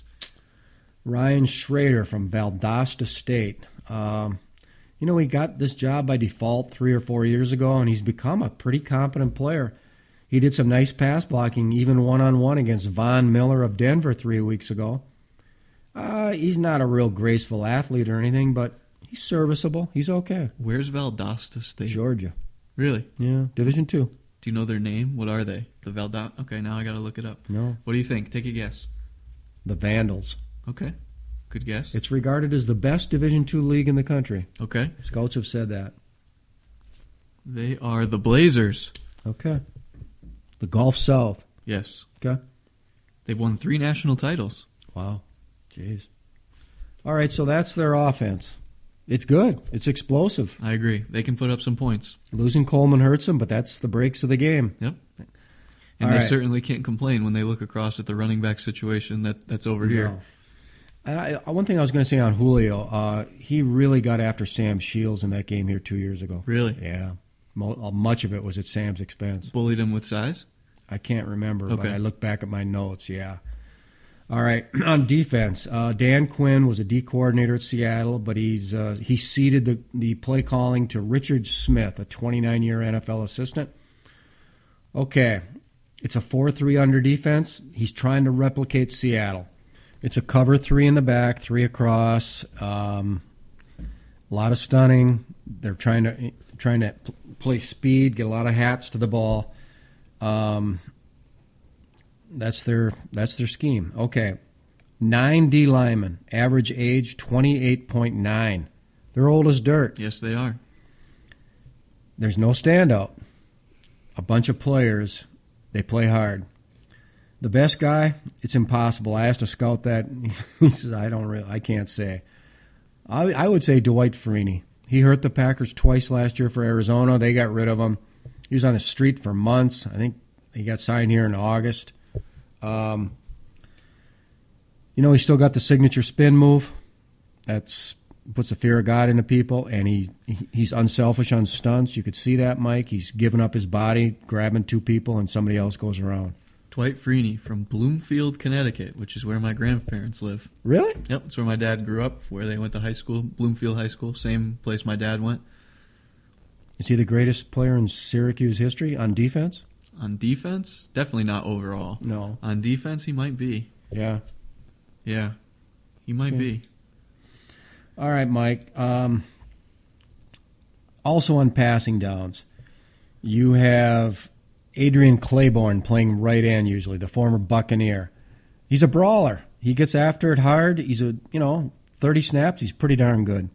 Ryan Schrader from Valdosta State. Um, you know, he got this job by default three or four years ago, and he's become a pretty competent player. He did some nice pass blocking, even one-on-one against Von Miller of Denver three weeks ago. Uh, he's not a real graceful athlete or anything, but he's serviceable. He's okay. Where's Valdosta State? Georgia. Really? Yeah, Division Two. Do you know their name? What are they? The Valdosta? Okay, now I got to look it up. No. What do you think? Take a guess. The Vandals. Okay. Good guess. It's regarded as the best Division Two league in the country. Okay. Scouts have said that. They are the Blazers. Okay. The Gulf South. Yes. Okay. They've won three national titles. Wow. Jeez. All right, so that's their offense. It's good. It's explosive. I agree. They can put up some points. Losing Coleman hurts them, but that's the breaks of the game. Yep. And All they right. certainly can't complain when they look across at the running back situation that, that's over here. No. And I, one thing I was going to say on Julio, uh, he really got after Sam Shields in that game here two years ago. Really? Yeah. Mo- much of it was at Sam's expense. Bullied him with size? I can't remember, but Okay. I look back at my notes, yeah. All right, on defense, uh, Dan Quinn was a D coordinator at Seattle, but he's uh, he ceded the, the play calling to Richard Smith, a twenty-nine-year N F L assistant. Okay, it's a four three under defense. He's trying to replicate Seattle. It's a cover three in the back, three across, um, a lot of stunning. They're trying to trying to play speed, get a lot of hats to the ball. Um, that's their that's their scheme. Okay, nine D linemen, average age twenty-eight point nine. They're old as dirt. Yes, they are. There's no standout. A bunch of players They play hard. The best guy, it's impossible. I asked a scout that. He says, I don't really, I can't say. I, I would say Dwight Freeney. He hurt the Packers twice last year for Arizona. They got rid of him. He was on the street for months. I think he got signed here in August. Um, you know, he still got the signature spin move. That's puts the fear of God into people, and he, he he's unselfish on stunts. You could see that, Mike. He's giving up his body, grabbing two people, and somebody else goes around. Dwight Freeney from Bloomfield, Connecticut, which is where my grandparents live. Really? Yep, that's where my dad grew up, where they went to high school, Bloomfield High School, same place my dad went. Is he the greatest player in Syracuse history on defense? On defense? Definitely not overall. No. On defense, he might be. Yeah. Yeah, he might Yeah. be. All right, Mike. Um, also on passing downs, you have Adrian Claiborne playing right end usually, the former Buccaneer. He's a brawler. He gets after it hard. He's a, you know, thirty snaps. He's pretty darn good.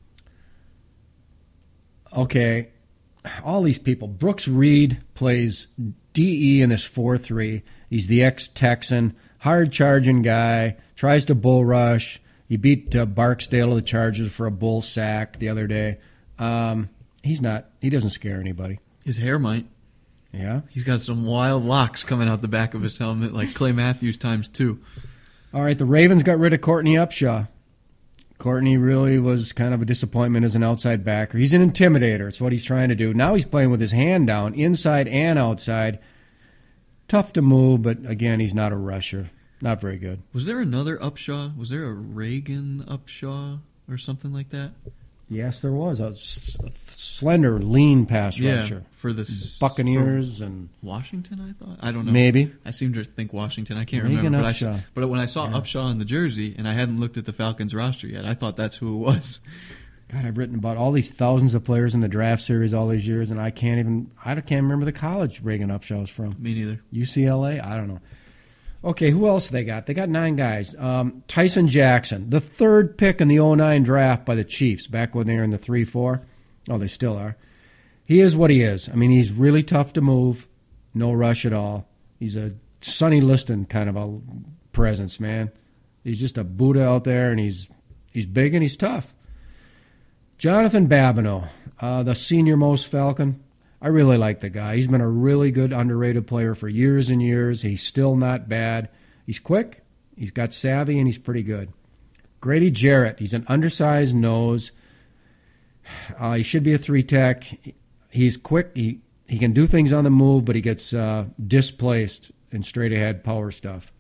Okay, all these people. Brooks Reed plays D E in this four three. He's the ex-Texan, hard-charging guy, tries to bull rush. He beat uh, Barksdale of the Chargers for a bull sack the other day. Um, he's not, he doesn't scare anybody. His hair might. Yeah? He's got some wild locks coming out the back of his helmet, like Clay Matthews times two. All right, the Ravens got rid of Courtney Upshaw. Courtney really was kind of a disappointment as an outside backer. He's an intimidator. It's what he's trying to do. Now he's playing with his hand down, inside and outside. Tough to move, but again, he's not a rusher. Not very good. Was there another Upshaw? Was there a Reagan Upshaw or something like that? Yes, there was. A s- slender, lean pass Yeah, rusher. for the s- Buccaneers for and Washington, I thought. I don't know. maybe. I seem to think Washington. I can't Reagan remember. But, I, Upshaw. s- but when I saw Yeah. Upshaw in the jersey, and I hadn't looked at the Falcons roster yet, I thought that's who it was. God, I've written about all these thousands of players in the draft series all these years, and I can't even, I can't remember the college Reagan Upshaw was from. Me neither. U C L A? I don't know. Okay, who else they got? They got nine guys. Um, Tyson Jackson, the third pick in the oh nine draft by the Chiefs, back when they were in the three four. Oh, they still are. He is what he is. I mean, he's really tough to move. No rush at all. He's a Sonny Liston kind of a presence, man. He's just a Buddha out there, and he's he's big and he's tough. Jonathan Babineau, uh, the senior-most Falcon. I really like the guy. He's been a really good, underrated player for years and years. He's still not bad. He's quick, he's got savvy, and he's pretty good. Grady Jarrett, he's an undersized nose. Uh, he should be a three-tech. He's quick. He, he can do things on the move, but he gets uh, displaced in straight-ahead power stuff.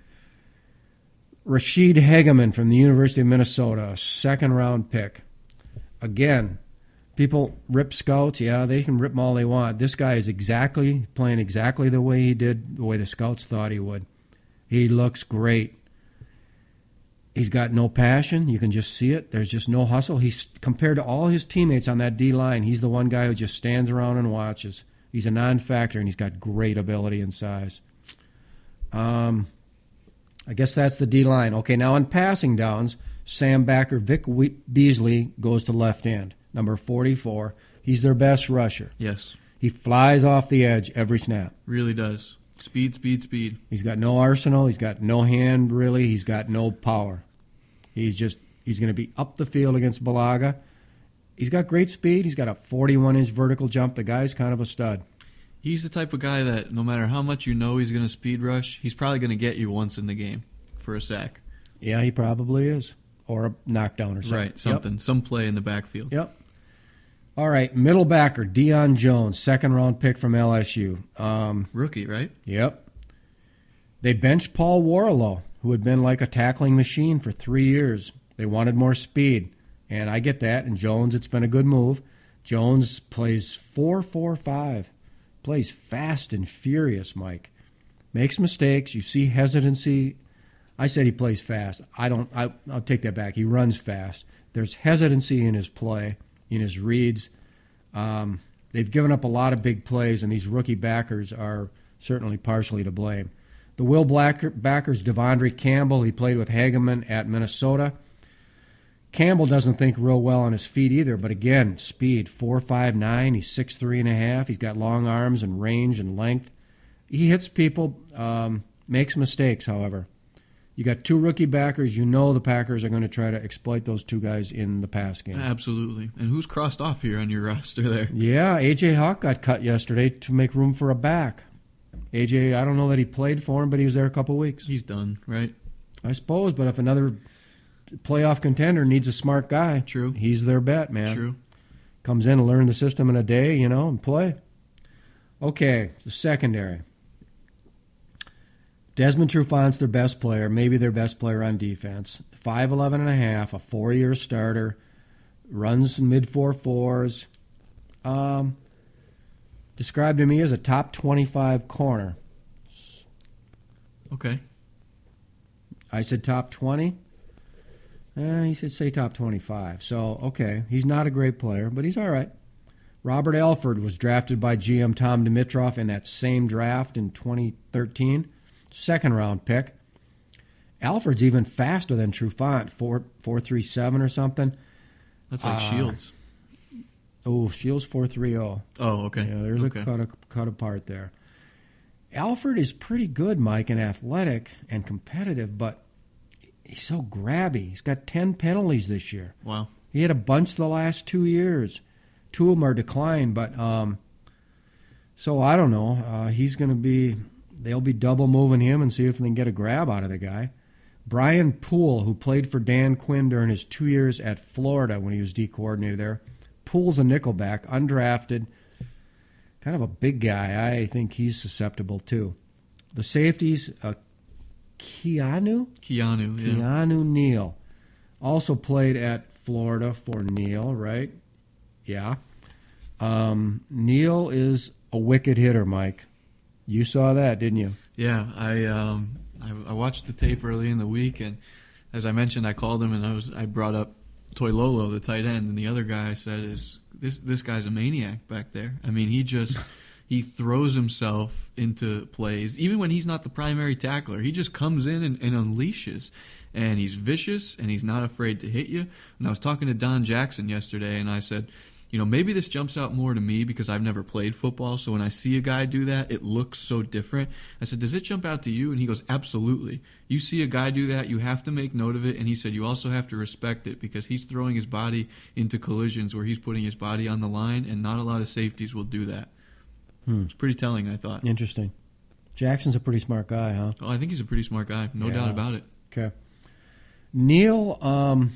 Rashid Hageman from the University of Minnesota, a second-round pick. Again, people rip scouts. Yeah, they can rip them all they want. This guy is exactly playing exactly the way he did, the way the scouts thought he would. He looks great. He's got no passion. You can just see it. There's just no hustle. He's compared to all his teammates on that D-line, he's the one guy who just stands around and watches. He's a non-factor, and he's got great ability and size. Um, I guess that's the D-line. Okay, now on passing downs, Sam Backer, Vic we- Beasley goes to left end. Number forty-four. He's their best rusher. Yes, He flies off the edge every snap. really does. Speed, speed, speed. He's got no arsenal. He's got no hand, really. He's got no power. He's just, he's going to be up the field against Balaga. He's got great speed. He's got a forty-one inch vertical jump. The guy's kind of a stud. He's the type of guy that no matter how much you know he's going to speed rush, he's probably going to get you once in the game for a sack. Yeah, he probably is. Or a knockdown or something. Right, something. Yep. Some play in the backfield. Yep. All right, middle backer, Deion Jones, second round pick from L S U. Um, Rookie, right? Yep. They benched Paul Warlow, who had been like a tackling machine for three years. They wanted more speed, and I get that. And Jones, it's been a good move. Jones plays four four five, plays fast and furious, Mike. Makes mistakes. You see hesitancy. I said he plays fast. I don't. I, I'll take that back. He runs fast. There's hesitancy in his play, in his reads. Um, they've given up a lot of big plays, and these rookie backers are certainly partially to blame. The Will Blacker, backers, Devondre Campbell, he played with Hageman at Minnesota. Campbell doesn't think real well on his feet either, but again, speed, four five nine. He's six three and a half. He's got long arms and range and length. he hits people, um, makes mistakes, however. You got two rookie backers. You know the Packers are going to try to exploit those two guys in the pass game. Absolutely. And who's crossed off here on your roster there? Yeah, A J Hawk got cut yesterday to make room for a back. A J, I don't know that he played for him, but he was there a couple weeks. He's done, right? I suppose, but if another playoff contender needs a smart guy, True. he's their bet, man. True. Comes in and learn the system in a day, you know, and play. Okay, the secondary. Desmond Trufant's their best player, maybe their best player on defense. five eleven and a half, a four-year starter, runs mid four fours. Um, described to me as a top twenty-five corner. Okay. I said top twenty. Eh, he said say top twenty-five. So, okay, he's not a great player, but he's all right. Robert Alford was drafted by G M Tom Dimitroff in that same draft in twenty thirteen. Second round pick. Alford's even faster than Trufant, four four three seven or something. That's like uh, Shields. Oh, Shields four three oh. Oh, okay. Yeah, there's okay. a cut, a cut apart there. Alford is pretty good, Mike, and athletic and competitive, but he's so grabby. He's got ten penalties this year. Wow. He had a bunch the last two years. Two of them are declined, but um, so I don't know. Uh, he's going to be. They'll be double moving him and see if they can get a grab out of the guy. Brian Poole, who played for Dan Quinn during his two years at Florida when he was D coordinator there. Poole's a nickelback, undrafted, kind of a big guy. I think he's susceptible too. The safeties, uh, Keanu? Keanu, yeah. Keanu Neal. Also played at Florida for Neal, right? Yeah. Um, Neal is a wicked hitter, Mike. You saw that, didn't you? Yeah, I um I, I watched the tape early in the week, and as I mentioned, I called him and I was I brought up Toilolo, the tight end, and the other guy I said is this this guy's a maniac back there. I mean, he just he throws himself into plays, even when he's not the primary tackler. He just comes in and, and unleashes, and he's vicious and he's not afraid to hit you. And I was talking to Don Jackson yesterday, and I said, you know, maybe this jumps out more to me because I've never played football, so when I see a guy do that, it looks so different. I said, does it jump out to you? And he goes, absolutely. You see a guy do that, you have to make note of it, and he said you also have to respect it because he's throwing his body into collisions where he's putting his body on the line, and not a lot of safeties will do that. Hmm. It's pretty telling, I thought. Interesting. Jackson's a pretty smart guy, huh? Oh, I think he's a pretty smart guy, no yeah. doubt about it. Okay. Neal, um...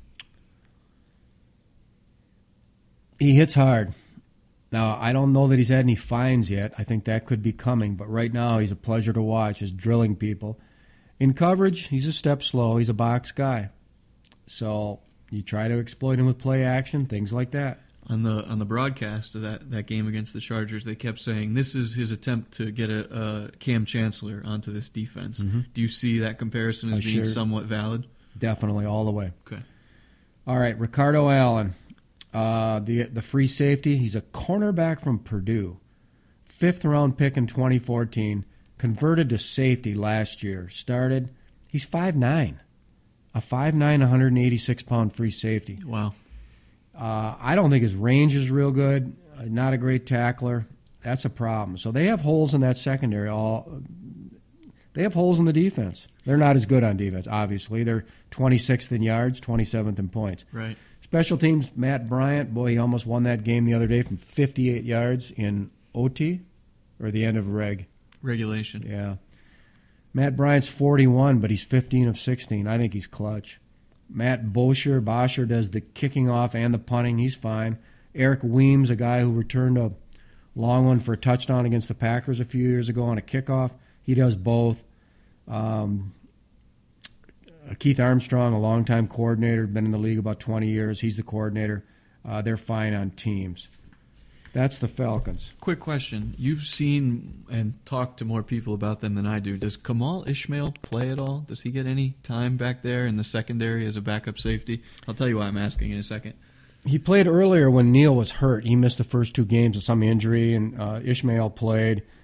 he hits hard. Now, I don't know that he's had any fines yet. I think that could be coming. But right now, he's a pleasure to watch. He's drilling people. In coverage, he's a step slow. He's a box guy. So you try to exploit him with play action, things like that. On the on the broadcast of that, that game against the Chargers, they kept saying this is his attempt to get a, a Cam Chancellor onto this defense. Mm-hmm. Do you see that comparison as I being sure, somewhat valid? Definitely, all the way. Okay. All right, Ricardo Allen. Uh, the the free safety, he's a cornerback from Purdue. Fifth round pick in twenty fourteen. Converted to safety last year. Started, he's five nine. A five nine, one hundred eighty-six pound free safety. Wow. Uh, I don't think his range is real good. Uh, not a great tackler. That's a problem. So they have holes in that secondary. All They have holes in the defense. They're not as good on defense, obviously. They're twenty-sixth in yards, twenty-seventh in points. Right. Special teams, Matt Bryant, boy, he almost won that game the other day from fifty-eight yards in O T or the end of reg. Regulation. Yeah. Matt Bryant's forty-one, but he's fifteen of sixteen. I think he's clutch. Matt Bosher, Bosher does the kicking off and the punting. He's fine. Eric Weems, a guy who returned a long one for a touchdown against the Packers a few years ago on a kickoff. He does both. Um, Keith Armstrong, a longtime coordinator, been in the league about twenty years. He's the coordinator. Uh, they're fine on teams. That's the Falcons. Quick question. You've seen and talked to more people about them than I do. Does Kamal Ishmael play at all? Does he get any time back there in the secondary as a backup safety? I'll tell you why I'm asking in a second. He played earlier when Neal was hurt. He missed the first two games with some injury, and uh, Ishmael played.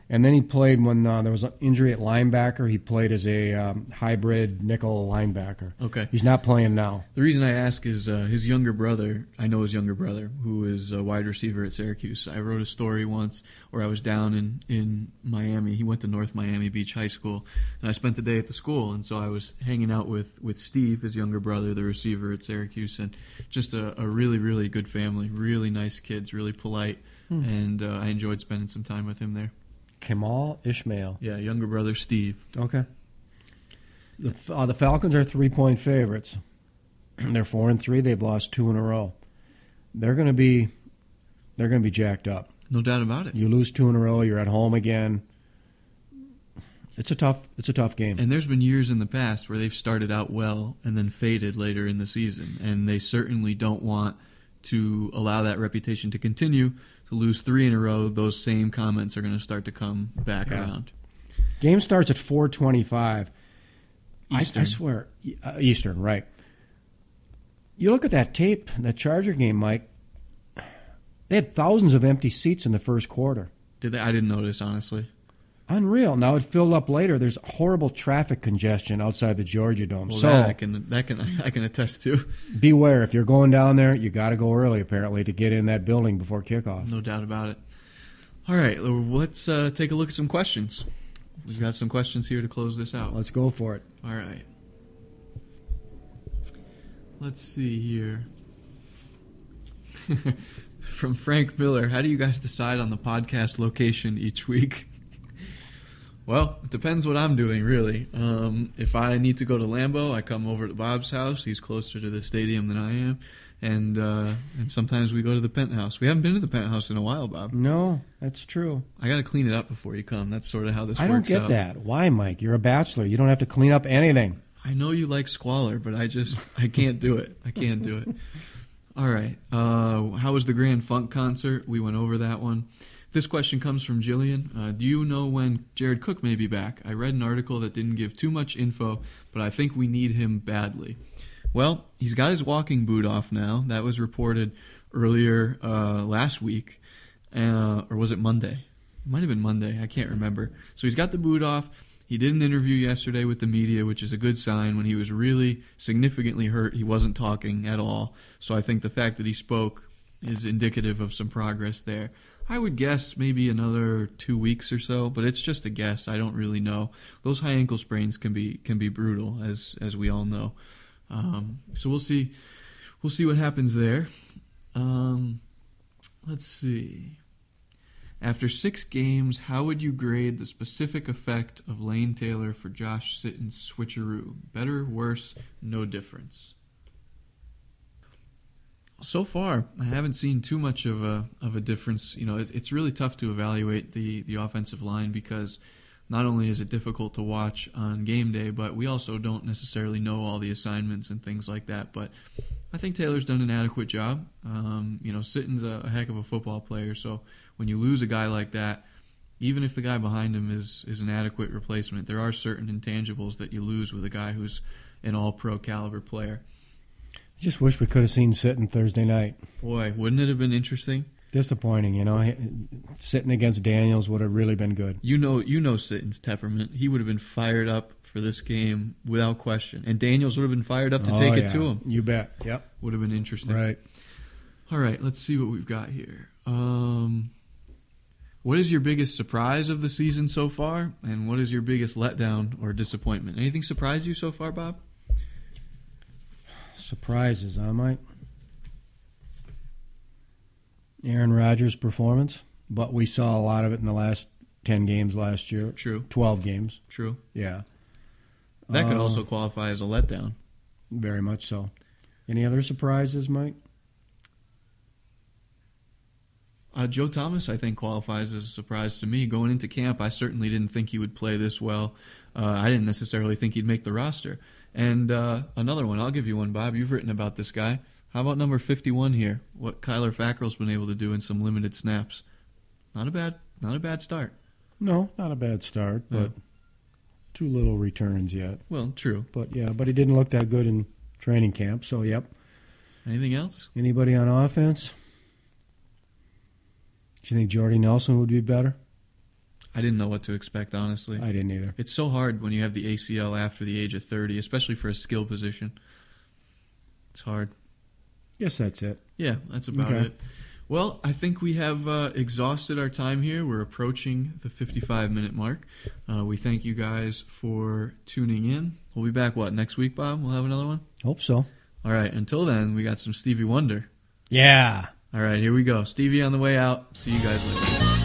And then he played when uh, there was an injury at linebacker. He played as a um, hybrid nickel linebacker. Okay. He's not playing now. The reason I ask is uh, his younger brother, I know his younger brother, who is a wide receiver at Syracuse. I wrote a story once where I was down in, in Miami. He went to North Miami Beach High School, and I spent the day at the school. And so I was hanging out with, with Steve, his younger brother, the receiver at Syracuse, and just a, a really, really good family, really nice kids, really polite, hmm. and uh, I enjoyed spending some time with him there. Kamal Ishmael. Yeah, younger brother Steve. Okay. The uh, the Falcons are three-point favorites. They're four and three. They've lost two in a row. They're going to be they're going to be jacked up. No doubt about it. You lose two in a row, you're at home again. It's a tough it's a tough game. And there's been years in the past where they've started out well and then faded later in the season, and they certainly don't want to allow that reputation to continue. To lose three in a row, those same comments are going to start to come back yeah. around. Game starts at four twenty-five. Eastern. I, I swear, uh, Eastern, right. You look at that tape, that Charger game, Mike, they had thousands of empty seats in the first quarter. Did they? I didn't notice, honestly. Unreal. Now it filled up later. There's horrible traffic congestion outside the Georgia Dome. Well, so that I can that can I can attest to. Beware, if you're going down there, you got to go early apparently to get in that building before kickoff. No doubt about it. All right, let's uh, take a look at some questions. We've got some questions here to close this out. Let's go for it. All right. Let's see here. From Frank Miller, how do you guys decide on the podcast location each week? Well, it depends what I'm doing, really. Um, if I need to go to Lambeau, I come over to Bob's house. He's closer to the stadium than I am. And uh, and sometimes we go to the Penthouse. We haven't been to the Penthouse in a while, Bob. No, that's true. I got to clean it up before you come. That's sort of how this I works don't get out. that. Why, Mike? You're a bachelor. You don't have to clean up anything. I know you like squalor, but I just, I can't do it. I can't do it. All right. Uh, how was the Grand Funk concert? We went over that one. This question comes from Jillian. Uh, do you know when Jared Cook may be back? I read an article that didn't give too much info, but I think we need him badly. Well, he's got his walking boot off now. That was reported earlier uh, last week. Uh, or was it Monday? It might have been Monday. I can't remember. So he's got the boot off. He did an interview yesterday with the media, which is a good sign. When he was really significantly hurt, he wasn't talking at all. So I think the fact that he spoke is indicative of some progress there. I would guess maybe another two weeks or so, but it's just a guess. I don't really know. Those high ankle sprains can be can be brutal, as as we all know. Um, so we'll see. We'll see what happens there. Um, let's see. After six games, how would you grade the specific effect of Lane Taylor for Josh Sitton's switcheroo? Better, worse, no difference? So far, I haven't seen too much of a of a difference. You know, it's, it's really tough to evaluate the, the offensive line because not only is it difficult to watch on game day, but we also don't necessarily know all the assignments and things like that. But I think Taylor's done an adequate job. Um, you know, Sitton's a, a heck of a football player, so when you lose a guy like that, even if the guy behind him is, is an adequate replacement, there are certain intangibles that you lose with a guy who's an all-pro caliber player. I just wish we could have seen Sitton Thursday night. Boy, wouldn't it have been interesting? Disappointing, you know. Sitting against Daniels would have really been good. You know, you know Sitton's temperament. He would have been fired up for this game without question, and Daniels would have been fired up to oh, take yeah. it to him. You bet. Yep. Would have been interesting. Right. All right. Let's see what we've got here. Um, what is your biggest surprise of the season so far, and what is your biggest letdown or disappointment? Anything surprise you so far, Bob? Surprises, huh, Mike? Aaron Rodgers' performance, but we saw a lot of it in the last ten games last year. True. twelve games. True. Yeah. That could uh, also qualify as a letdown. Very much so. Any other surprises, Mike? Uh, Joe Thomas, I think, qualifies as a surprise to me. Going into camp, I certainly didn't think he would play this well. Uh, I didn't necessarily think he'd make the roster. And uh, another one, I'll give you one, Bob. You've written about this guy. How about number fifty-one here? What Kyler Fackrell's been able to do in some limited snaps. Not a bad, not a bad start. No, not a bad start, but Yeah. too little returns yet. Well, true. But yeah, but he didn't look that good in training camp. So yep. Anything else? Anybody on offense? Do you think Jordy Nelson would be better? I didn't know what to expect, honestly. I didn't either. It's so hard when you have the A C L after the age of thirty, especially for a skill position. It's hard. Guess that's it. Yeah, that's about Okay. it. Well, I think we have uh, exhausted our time here. We're approaching the fifty-five minute mark. Uh, we thank you guys for tuning in. We'll be back, what, next week, Bob? We'll have another one? Hope so. All right, until then, we got some Stevie Wonder. Yeah. All right, here we go. Stevie on the way out. See you guys later.